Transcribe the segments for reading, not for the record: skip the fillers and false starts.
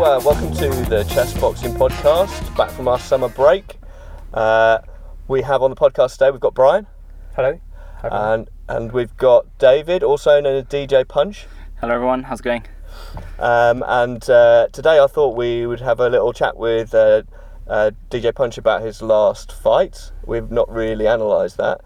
welcome to the Chess Boxing Podcast, back from our summer break. We have on the podcast today, we've got Brian. Hello. And we've got David, also known as DJ Punch. Hello everyone, how's it going? Today I thought we would have a little chat with DJ Punch about his last fight. We've not really analysed that.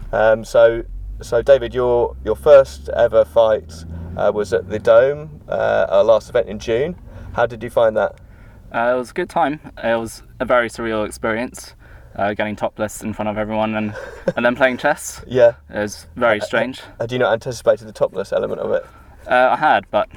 So David, your first ever fight was at the Dome, our last event in June. How did you find that? It was a good time. It was a very surreal experience, getting topless in front of everyone and then playing chess. Yeah. It was very strange. Had you not anticipated the topless element of it? I had, but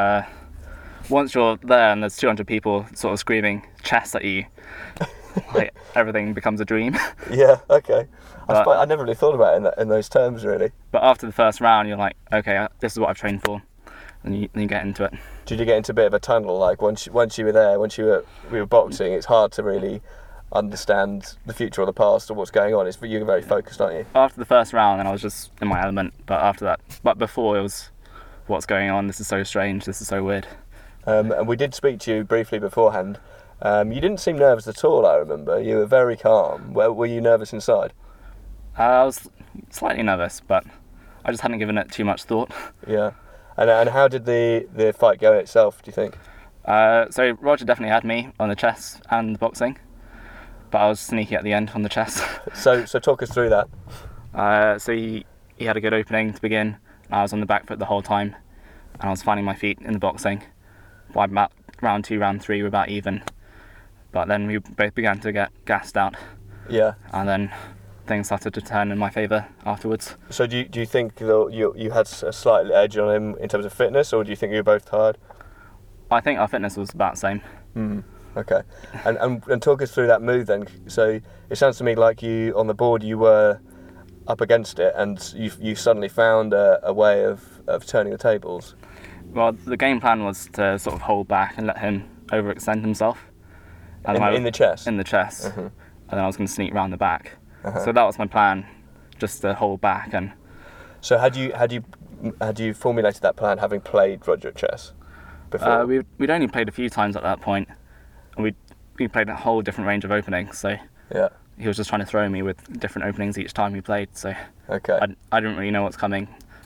once you're there and there's 200 people sort of screaming chess at you, like everything becomes a dream. Yeah, okay. I never really thought about it in those terms, really. But after the first round, you're like, okay, this is what I've trained for. And you get into it. Did you get into a bit of a tunnel? Like once you were there, we were boxing, it's hard to really understand the future or the past or what's going on. You're very focused, aren't you? After the first round, then I was just in my element. But before it was, what's going on? This is so strange. This is so weird. And we did speak to you briefly beforehand. You didn't seem nervous at all, I remember. You were very calm. Were you nervous inside? I was slightly nervous, but I just hadn't given it too much thought. Yeah. And how did the fight go itself, do you think? So Roger definitely had me on the chess and the boxing, but I was sneaky at the end on the chess. So talk us through that. So he had a good opening to begin. I was on the back foot the whole time, and I was finding my feet in the boxing. By about round 2, round 3, we're about even. But then we both began to get gassed out. Yeah. And then things started to turn in my favour afterwards. So do you think that you had a slight edge on him in terms of fitness, or do you think you were both tired? I think our fitness was about the same. Okay. And talk us through that move then. So it sounds to me like you, on the board, you were up against it and you suddenly found a way of turning the tables. Well, the game plan was to sort of hold back and let him overextend himself. In the chess? In the chess. Mm-hmm. And then I was going to sneak round the back. So that was my plan, just to hold back. And so had you formulated that plan having played Roger at chess before? We'd only played a few times at that point, and we played a whole different range of openings. So yeah, he was just trying to throw me with different openings each time we played. So okay, I didn't really know what's coming.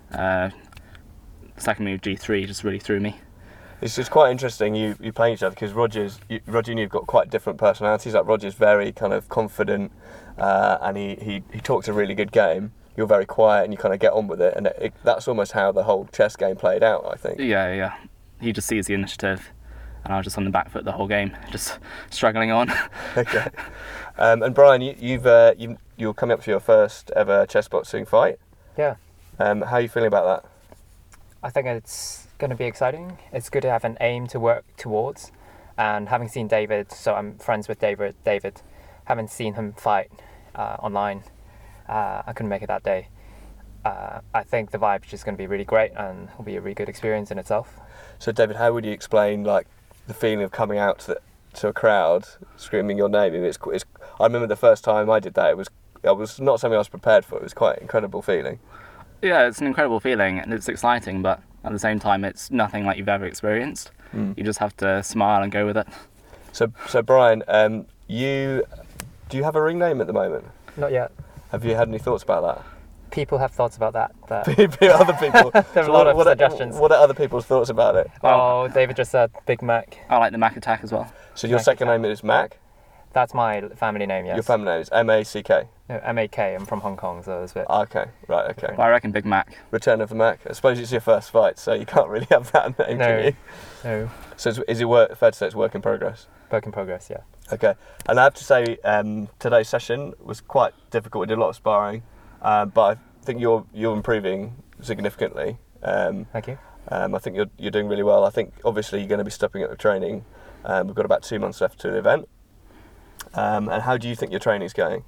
Second move G3 just really threw me. It's just quite interesting you playing each other, because Roger and you've got quite different personalities. Like Roger's very kind of confident, and he talks a really good game. You're very quiet and you kind of get on with it, and that's almost how the whole chess game played out, I think. Yeah. He just sees the initiative, and I was just on the back foot the whole game, just struggling on. Okay. And Brian, you're coming up to your first ever chess boxing fight. Yeah. How are you feeling about that? I think it's going to be exciting. It's good to have an aim to work towards. And having seen David, so I'm friends with David, having seen him fight online, I couldn't make it that day. I think the vibe is just going to be really great and will be a really good experience in itself. So David, how would you explain like the feeling of coming out to a crowd screaming your name? I remember the first time I did that, it was not something I was prepared for. It was quite an incredible feeling. Yeah, it's an incredible feeling and it's exciting, but at the same time it's nothing like you've ever experienced. You just have to smile and go with it. So Brian, do you have a ring name at the moment? Not yet. Have you had any thoughts about that? People have thoughts about that. Other people. There are a lot of suggestions. What are other people's thoughts about it? Oh, David just said Big Mac. I like the Mac Attack as well. So your second name is Mac? That's my family name, yes. Your family name is M-A-C-K? No, M-A-K. I'm from Hong Kong, so it's a bit... Okay, right, okay. But I reckon Big Mac. Return of the Mac. I suppose it's your first fight, so you can't really have that name, can you? No. So is it fair to say it's work in progress? Work in progress, yeah. Okay. And I have to say, today's session was quite difficult. We did a lot of sparring, but I think you're improving significantly. Thank you. I think you're doing really well. I think obviously you're going to be stepping up the training. We've got about 2 months left to the event. And how do you think your training's going?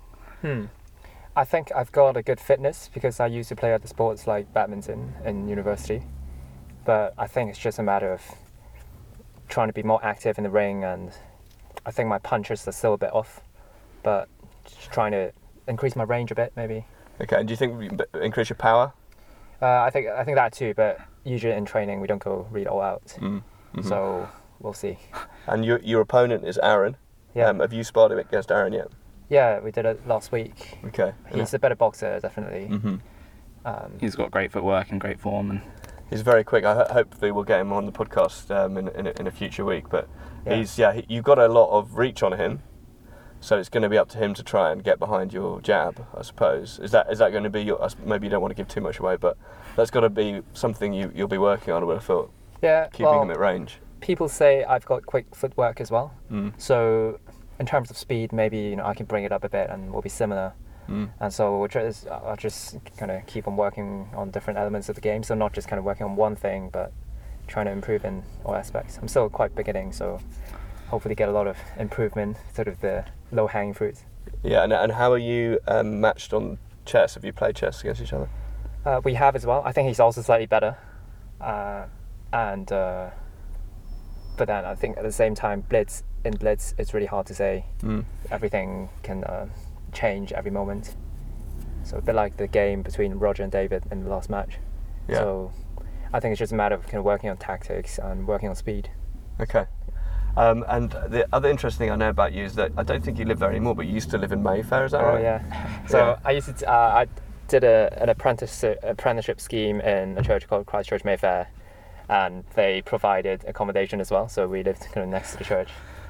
I think I've got a good fitness because I used to play other sports like badminton in university. But I think it's just a matter of trying to be more active in the ring, and I think my punches are still a bit off, but just trying to increase my range a bit maybe. Okay, and do you think you increase your power? I think that too, but usually in training we don't go really all out. So we'll see. And your opponent is Aaron. Yeah. Have you sparred against Aaron yet? Yeah, we did it last week. Okay. He's a better boxer, definitely. Mm-hmm. He's got great footwork and great form, and He's very quick. Hopefully we'll get him on the podcast in a future week. But you've got a lot of reach on him, so it's going to be up to him to try and get behind your jab, I suppose. Is that going to be your? Maybe you don't want to give too much away, but that's got to be something you'll be working on. I would have thought. Yeah. Keeping him at range. People say I've got quick footwork as well. Mm. So in terms of speed, maybe I can bring it up a bit, and we'll be similar. Mm. And so I'll just kind of keep on working on different elements of the game. So not just kind of working on one thing, but trying to improve in all aspects. I'm still quite beginning, so hopefully get a lot of improvement, sort of the low-hanging fruits. Yeah, and how are you matched on chess? Have you played chess against each other? We have as well. I think he's also slightly better. But then I think at the same time, Blitz, it's really hard to say. Mm. Everything can change every moment. So a bit like the game between Roger and David in the last match. Yeah. So I think it's just a matter of kind of working on tactics and working on speed. Okay. And the other interesting thing I know about you is that I don't think you live there anymore, but you used to live in Mayfair, is that right? Oh yeah. So Yeah. I used to. I did an apprenticeship scheme in a church called Christchurch Mayfair, and they provided accommodation as well. So we lived kind of next to the church.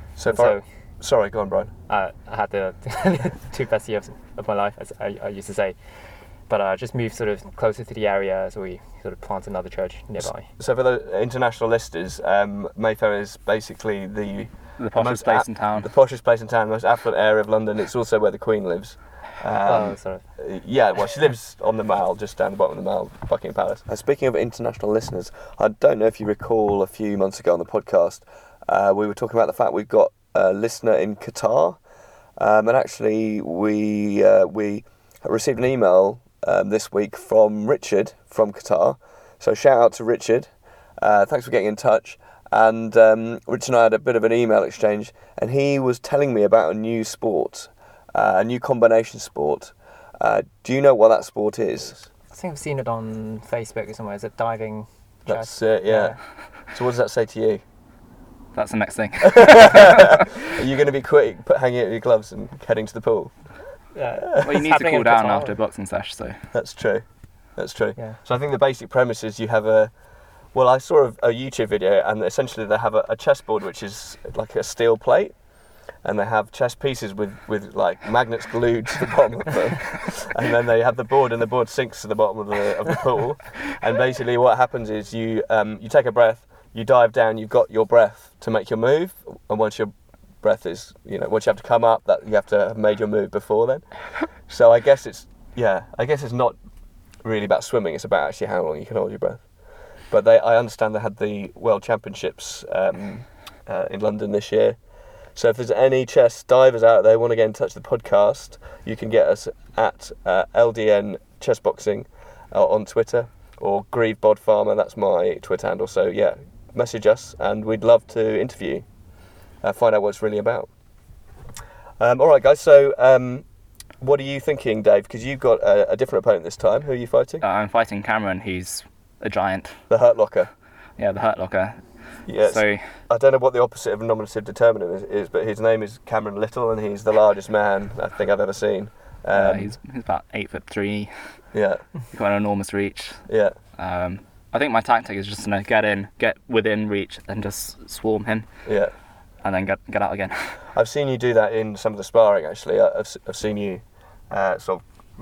Sorry, go on, Brian. I had the 2 best years of my life, as I used to say. But I just moved sort of closer to the area, so we sort of planted another church nearby. So for the international listeners, Mayfair is basically the the poshest place in town. The poshest place in town, the most affluent area of London. It's also where the Queen lives. Sorry. Yeah, well, she lives on the Mall, just down the bottom of the Mall, Buckingham Palace. Speaking of international listeners, I don't know if you recall a few months ago on the podcast, we were talking about the fact we've got a listener in Qatar, and actually we received an email this week from Richard from Qatar. So shout out to Richard. Thanks for getting in touch. And Richard and I had a bit of an email exchange, and he was telling me about a new sport, a new combination sport. Do you know what that sport is? I think I've seen it on Facebook or somewhere. Is it diving? That's it, yeah. So what does that say to you? That's the next thing. Are you going to be quick, hanging out your gloves and heading to the pool? Well, you need to cool down after a boxing sesh, so. That's true. Yeah. So I think the basic premise is you have I saw a YouTube video, and essentially they have a chessboard which is like a steel plate, and they have chess pieces with like magnets glued to the bottom of them, and then they have the board, and the board sinks to the bottom of the pool, and basically what happens is you take a breath, you dive down, you've got your breath to make your move, and once your breath is, once you have to come up, that you have to have made your move before then. So I guess it's not really about swimming, it's about actually how long you can hold your breath. But I understand they had the World Championships in London this year. So if there's any chess divers out there who want to get in touch with the podcast, you can get us at LDN Chessboxing on Twitter, or Grieve Bod Farmer, that's my Twitter handle. So yeah, message us and we'd love to interview you, find out what it's really about. All right, guys, so what are you thinking, Dave? Because you've got a different opponent this time. Who are you fighting? I'm fighting Cameron, who's a giant. The Hurt Locker. Yeah, the Hurt Locker. Yes. So I don't know what the opposite of a nominative determinant is, but his name is Cameron Little, and he's the largest man I think I've ever seen. he's about 8'3". Yeah. He's got an enormous reach. Yeah. I think my tactic is just to get within reach, and just swarm him. Yeah. And then get out again. I've seen you do that in some of the sparring. Actually, I've seen you sort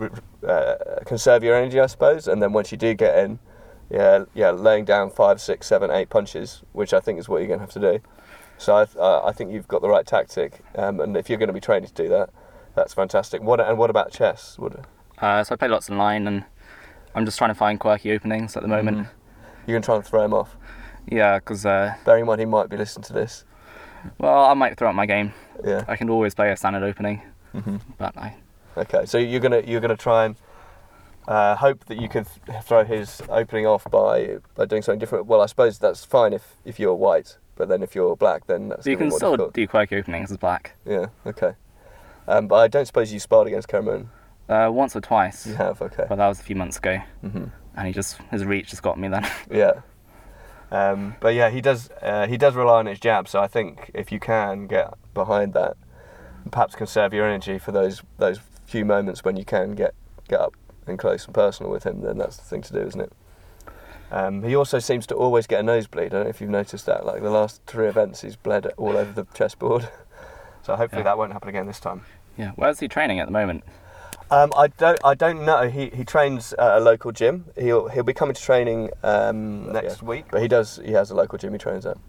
of conserve your energy, I suppose, and then once you do get in, laying down 5, 6, 7, 8 punches, which I think is what you're going to have to do. So I think you've got the right tactic, and if you're going to be training to do that, that's fantastic. What about chess? So I play lots online, and I'm just trying to find quirky openings at the moment. You're going to try and throw him off? Yeah, because... bearing in mind he might be listening to this. Well, I might throw out my game. Yeah. I can always play a standard opening, but Okay, so you're gonna try and hope that you can throw his opening off by doing something different. Well, I suppose that's fine if you're white, but then if you're black, then that's you can more still difficult. do quirky openings as black. Yeah. Okay. But I don't suppose you sparred against Cameron. Once or twice. You have. Okay. But that was a few months ago, Mm-hmm. and his reach just got me then. Yeah. But yeah, he does rely on his jab. So I think if you can get behind that, perhaps conserve your energy for those few moments when you can get up and close and personal with him, then that's the thing to do, isn't it? He also seems to always get a nosebleed. I don't know if you've noticed that. Like the last 3 events, he's bled all over the chessboard. So hopefully that won't happen again this time. Yeah. Where's he training at the moment? I don't know. He trains at a local gym. He'll be coming to training next week. But he has a local gym he trains at.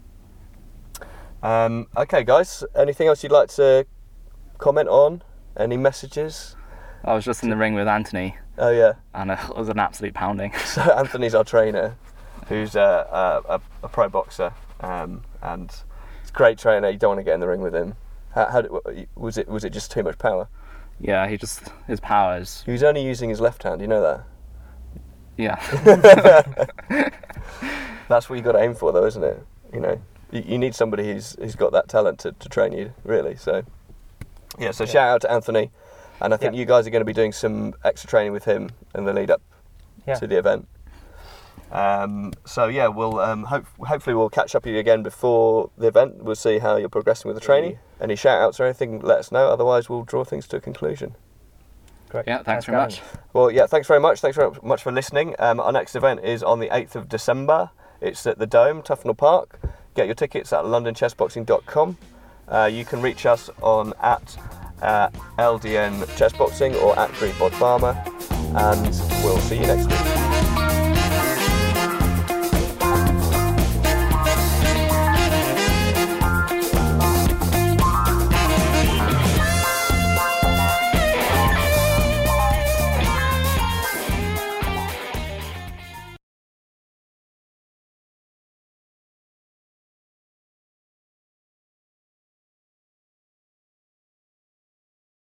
Okay, guys. Anything else you'd like to comment on? Any messages? I was just in the ring with Anthony. Oh yeah. And it was an absolute pounding. So Anthony's our trainer, who's a pro boxer, and he's a great trainer. You don't want to get in the ring with him. Was it just too much power? Yeah, his powers. He was only using his left hand. You know that. Yeah. That's what you got to aim for, though, isn't it? You know, you need somebody who's got that talent to train you, really. So yeah. So shout out to Anthony. And I think you guys are going to be doing some extra training with him in the lead up to the event. So yeah, we'll hopefully we'll catch up with you again before the event. We'll see how you're progressing with the training. Any shout outs or anything, let us know. Otherwise, we'll draw things to a conclusion. Great. Yeah, thanks very much. Well, yeah, thanks very much. Thanks very much for listening. Our next event is on the 8th of December. It's at the Dome, Tufnell Park. Get your tickets at londonchessboxing.com. You can reach us on at LDN Chessboxing or at GreekBod Farmer, and we'll see you next week.